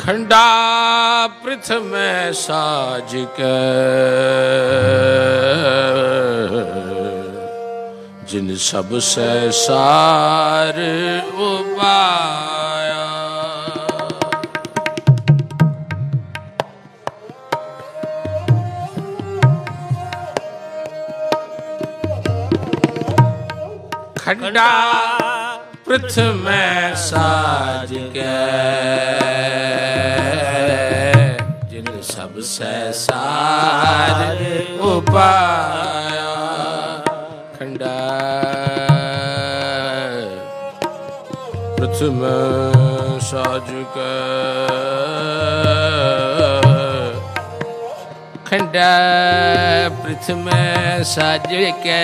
खंडा प्रथम साज के जिन सब से सार उपाया। खंडा प्रथम साज के जिन सब से सार उपाया। खंडा प्रथम साज के खंडा प्रथम साज के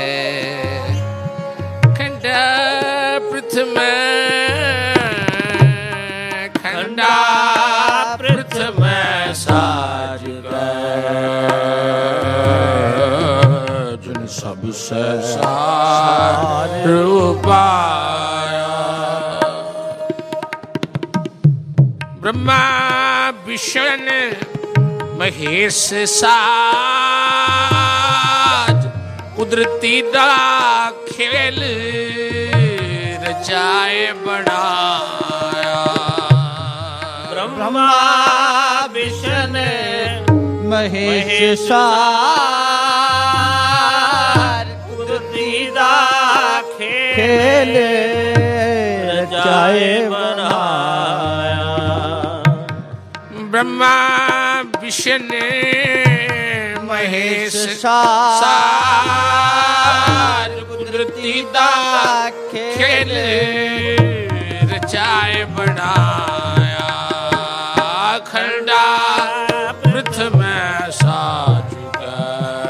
खंडा प्रथम खंडा प्रथम साज जिन सब से सार उपाया। ब्रह्मा विष्णु महेश साज कुदरती दा खेल रचाए बनाया। ब्रह्मा विष्णु महेश साज कुदरती दा खेल रचाए बनाया। ब्रह्मा विष्णु महेश साज कुदरती दा खेल रचाए बनाया। खंडा प्रथम साज के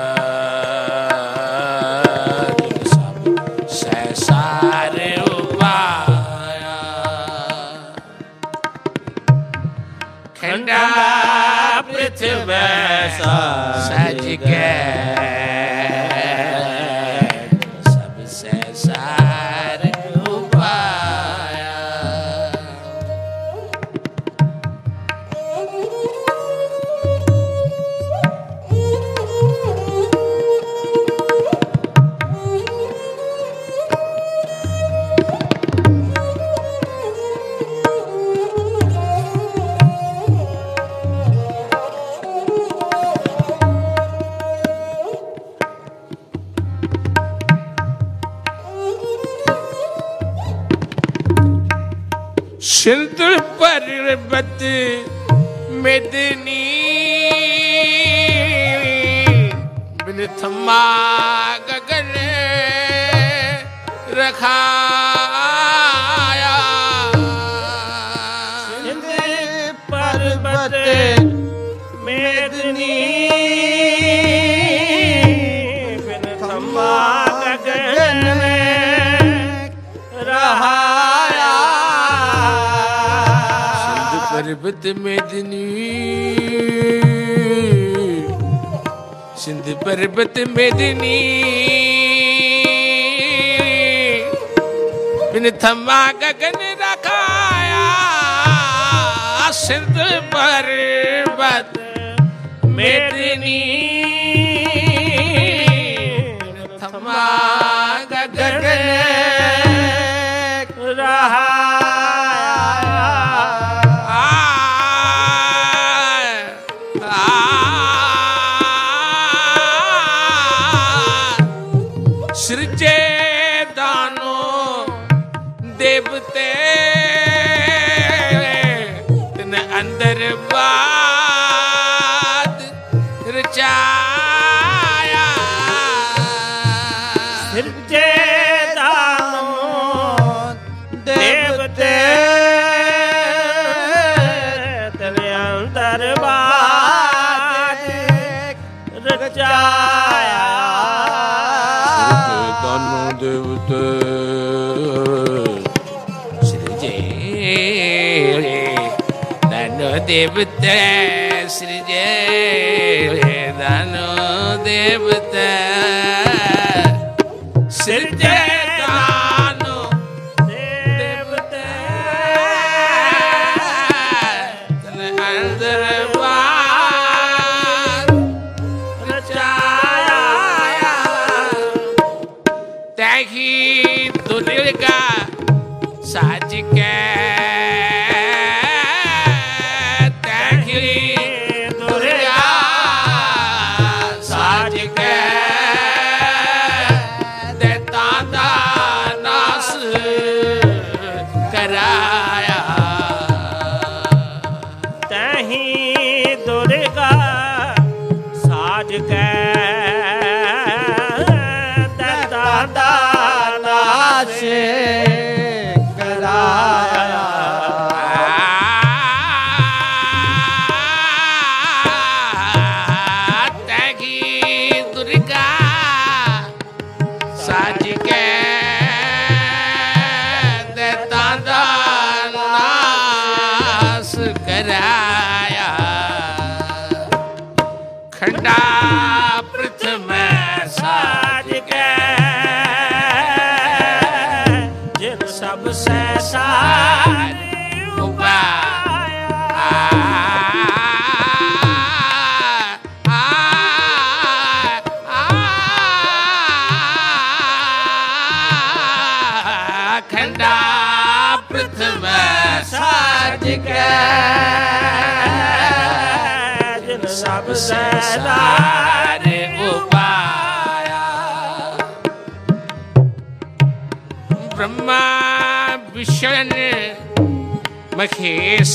जिन सब से सार उपाया। खंडा प्रथम साज के सबसे सार उपाया। सिंध पर्वत मेदनी बिन थमा गगन रखाया। सिंध पर्वत मेदनी बिन थमा गगन रहाया। पर्वत मेदनी सिंध पर्वत मेदनी बिन थमा गगन रखाया। सिंध पर्वत मेदनी बिन थमा गगन रहाया। सृजे दानो देवते तिन अंदर बात रचाया। सृजे दानो देवते तिन अंदर बात रचाया। देवते सृजे दानो देवते सृजे दानो देवते सृजे दानो देवते दरबार रचाया तैही दुर्गा साज के तैही दुर्गा साज के देता दा नास कराया तही दुर्गा साज के दादा नाश कराया तैही दुर्गा साज के देता दा नास कराया खंडा प्रथम साज के जिन सब से सारे खंडा प्रथम साज के जिन सब से सारे उपाया ब्रह्मा विष्णु महेश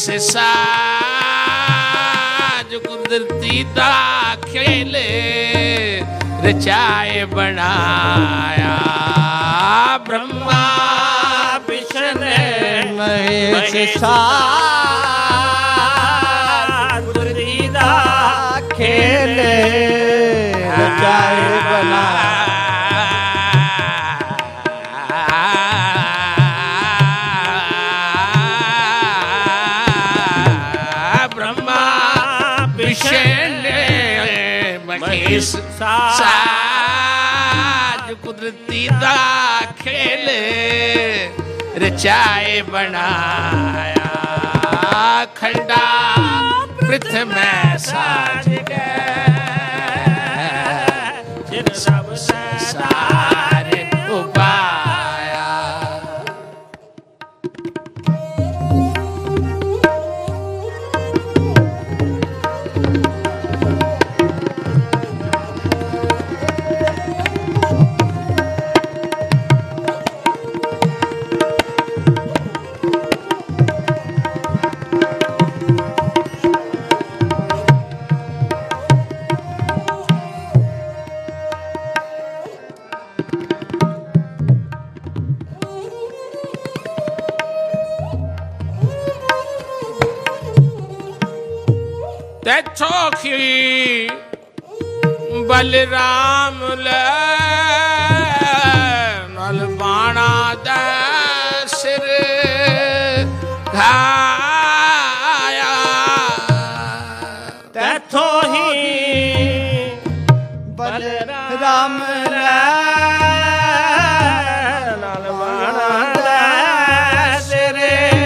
साज कुदरती दा खेल रचाए बनाया ब्रह्मा विष्णु महेश साज गुरुदा खेल रचाए बना ब्रह्मा विष्णु महेश साज कुदरती दा खेल रचाए बनाया खंडा प्रथम साज के जिन सब से सारे उपाया चौखी बलराम ले नल बाणा दे सिर घाया तैथो ही बलराम लाल बाणा दे सिर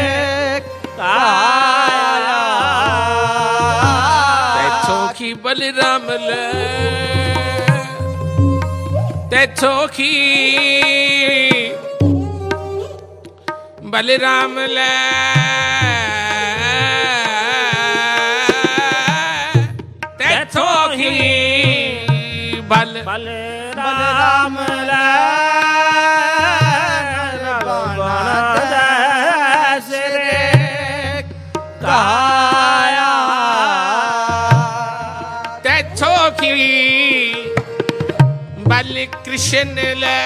काया चौखी बलराम ले ते चौखी बलराम ले ते चौखी बलराम ले बाणा दे सिर काया ते चौखी बल कृष्ण ले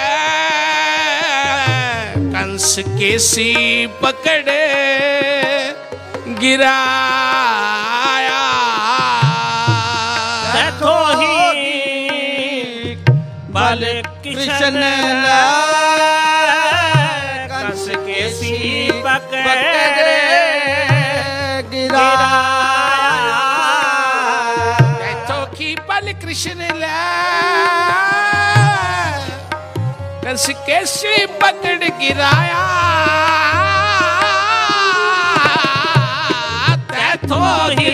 कंस केसी पकड़ गिराया तैथो ही बल कृष्ण कंस के सी पकड़ गिराया चौखी बल कृष्ण ला कंस केसी पकड़ गिराया थोही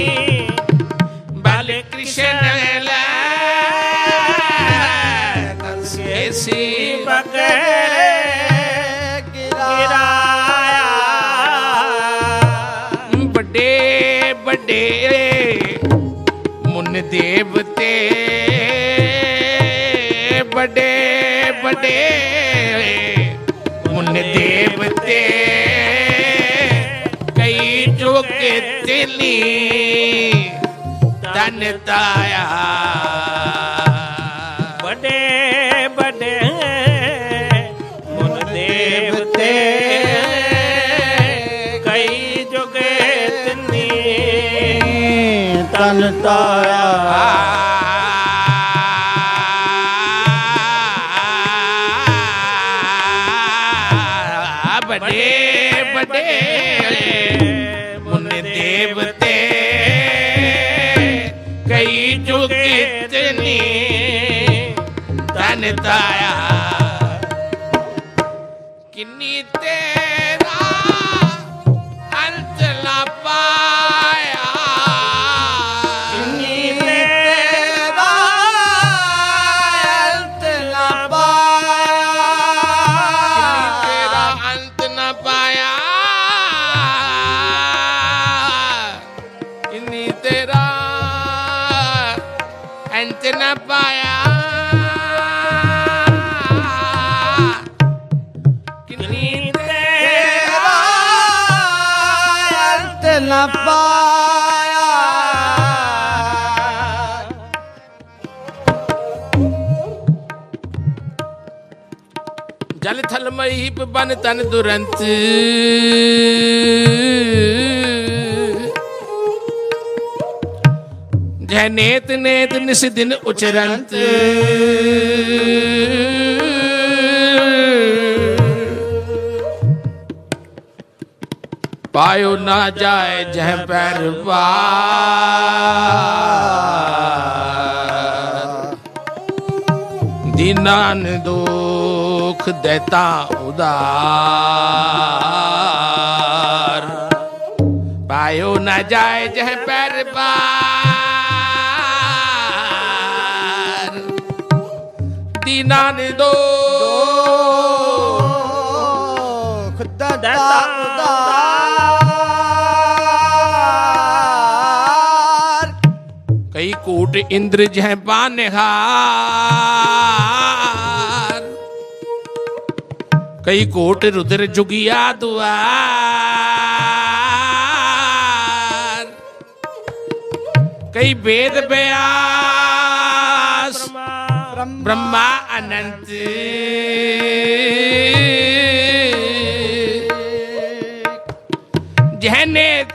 बाल कृष्ण ला कंस केसी पकड़े गिराया। बड़े बड़े मुन देवते बड़े बड़े मुन देवते कई जो के तिली तन ताया। बड़े बड़े मुन देवते कई जुगे तिनी तन ताया। बड़े बड़े मुन देवते कई जुग इतनी तन ताया। किन्नी तेरा अंत ना पाया। किन्नी तेरा अंत ना तेरा अंत न पाया। किन्नी तेरा अंत न पाया। किन्नी तेरा अंत न पाया। जल थल महीप बन तन दुरंत जय नेत नेत निस दिन उचरंत। पायो ना जाए जह पैर दीनान दुख देता उदार। पायो न जाए जह पैर पार दीनान दो देता उदार। कई कूट इंद्र जह बानिहार। कई कोट रुद्र जुगिया दुआर। कई वेद व्यास ब्रह्मा अनंत। जह नेत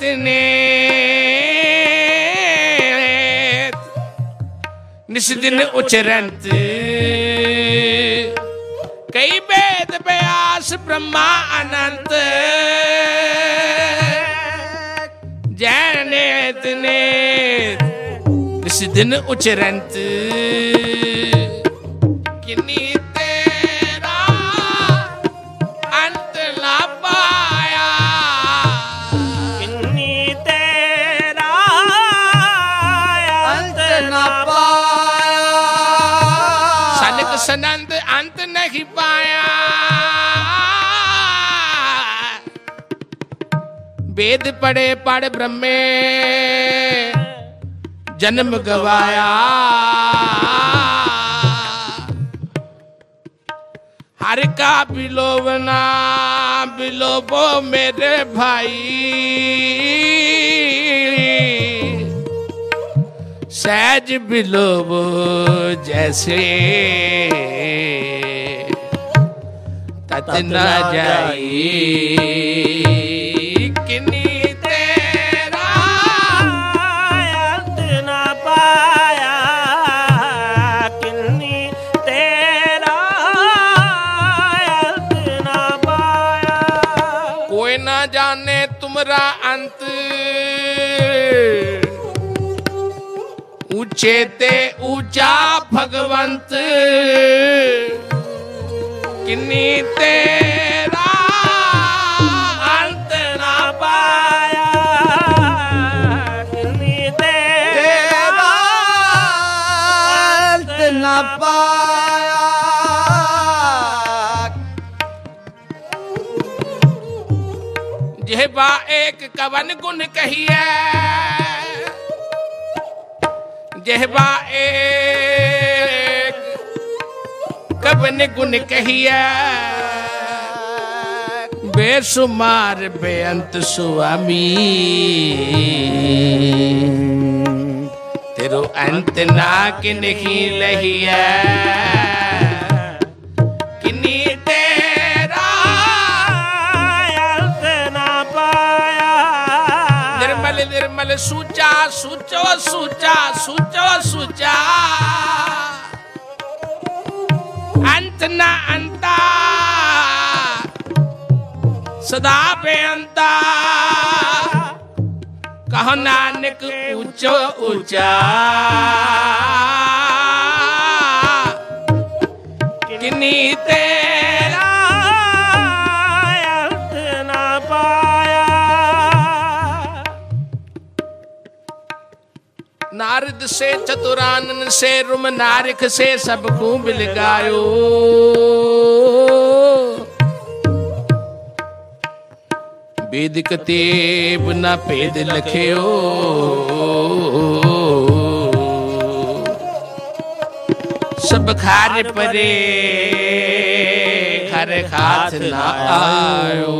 नेत निस दिन उचरंत। कई वेद व्यास ब्रह्मा अनंत। जय नेत नेत निस दिन उचरंत। किन्नी तेरा अंत ना पाया। किन्नी तेरा अंत न पाया। सनक सनंद अंत नहीं पाया। वेद पढ़े पढ़ ब्रह्मे जन्म गवाया। हर का बिलोवना बिलोबो मेरे भाई। सहज बिलोबो जैसे तत न जाई। किन्नी तेरा अंत न पाया। किन्नी तेरा अंत न पाया। कोई ना जाने तुमरा अंत। ऊंचे ते ऊंचा भगवंत। किन्नी तेरा अंत न पाया। जेहबा एक कवन गुण कहिए, जेहबा एक कवन गुण कहिए, बेसुमार बेअंत स्वामी, तेरो अंत ना कि नहीं लहिया, किन्नी तेरा अंत ना पाया। निर्मल निर्मल सूचा सूचो सूचा सूचो सूचा, अंत ना अंता सदा बेअंता, कहो नानक ऊंचो ऊंचा, किन्नी तेरा अंत ना पाया। नारद से चतुरानन से रुम नारिक से सब खूब गायो, वेद कतेब न भेद लखियो, सब खार परे खर खात न आयो।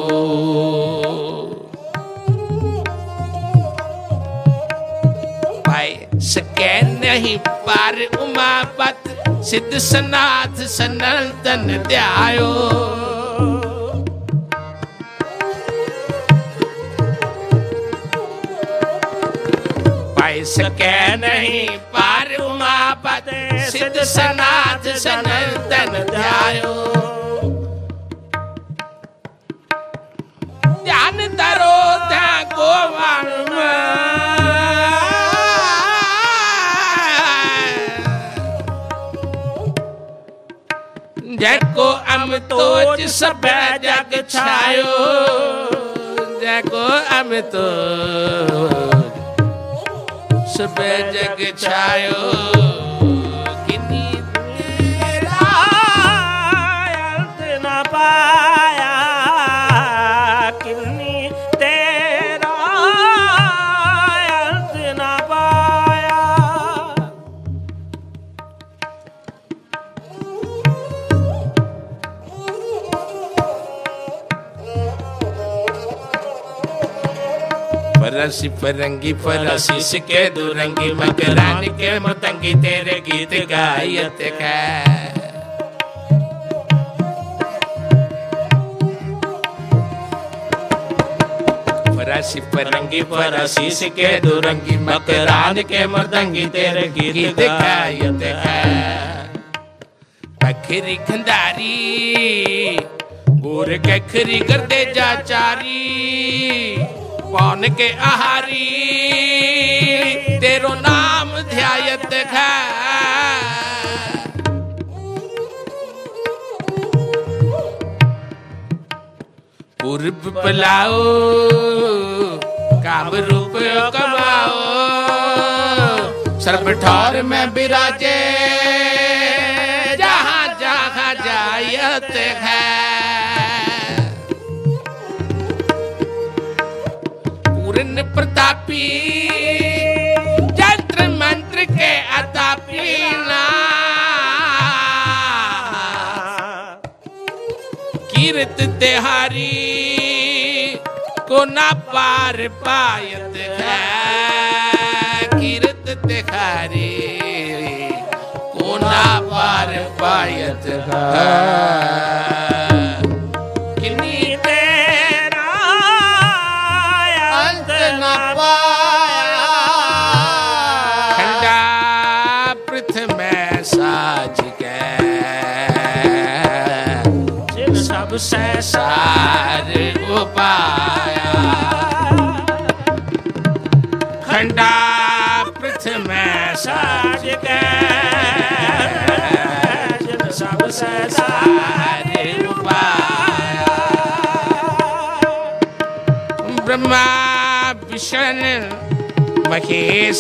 भाई सके नहीं पार उमापत, सिद्ध सनाथ सनातन ध्यायो, सके नहीं पार उमापत, सिद्ध सनाथ सनातन ध्यायो। ध्यान धरो ध्यान गोवाण जको अमतोज सब जग छायो, जको अमतोज सब जग छायो, किन्नी तेरा अंत न पाया, किन्नी तेरा अंत न पाया। फरसी फरंगी फरसी सिके दुरंगी, मकरान के मतंगी तेरे गीत गायत का। फरसी फरंगी फरसी सिके दुरंगी, मकरान के मतंगी तेरे गीत गायत का। अखरी खंडारी गोर के खरी कर दे जाचारी, कौन के आहारी तेरो नाम ध्यायत है। पूर्व पलाओ काम रूप कमाओ, सर्व ठौर में विराजे जहाँ जहाँ जायत है। प्रतापी यंत्र मंत्र के अतापी ना, कीर्त तेहारी को ना पार पायत है, कीर्त तेहारी को ना पार पायत है। सार उपाया खंडा पृथ्वी में साज के, सब सार उपाया। ब्रह्मा विष्णु महेश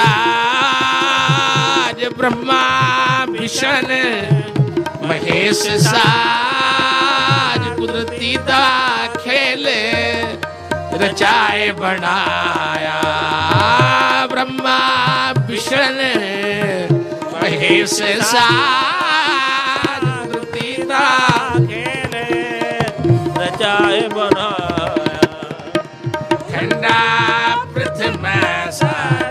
साज, ब्रह्मा विष्णु महेश साज, कुदरती दा खेले रचाए बनाया ब्रह्मा विष्णु महेश तीना खेले रचाए बनाया खंडा प्रथम सा